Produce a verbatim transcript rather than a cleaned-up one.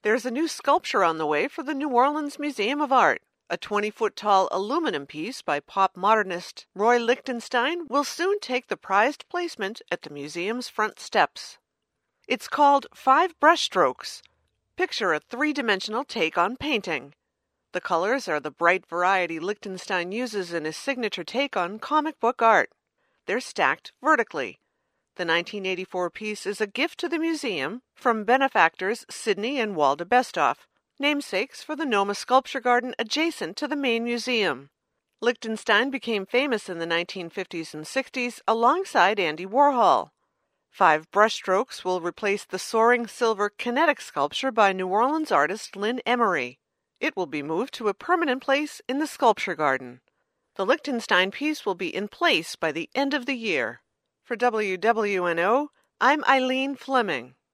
There's a new sculpture on the way for the New Orleans Museum of Art. A twenty-foot-tall aluminum piece by pop modernist Roy Lichtenstein will soon take the prized placement at the museum's front steps. It's called Five Brushstrokes. Picture a three-dimensional take on painting. The colors are the bright variety Lichtenstein uses in his signature take on comic book art. They're stacked vertically. The nineteen eighty-four piece is a gift to the museum from benefactors Sidney and Walda Bestoff, namesakes for the Noma Sculpture Garden adjacent to the main museum. Lichtenstein became famous in the nineteen fifties and sixties alongside Andy Warhol. Five Brushstrokes will replace the soaring silver kinetic sculpture by New Orleans artist Lynn Emery. It will be moved to a permanent place in the Sculpture Garden. The Lichtenstein piece will be in place by the end of the year. For W W N O, I'm Eileen Fleming.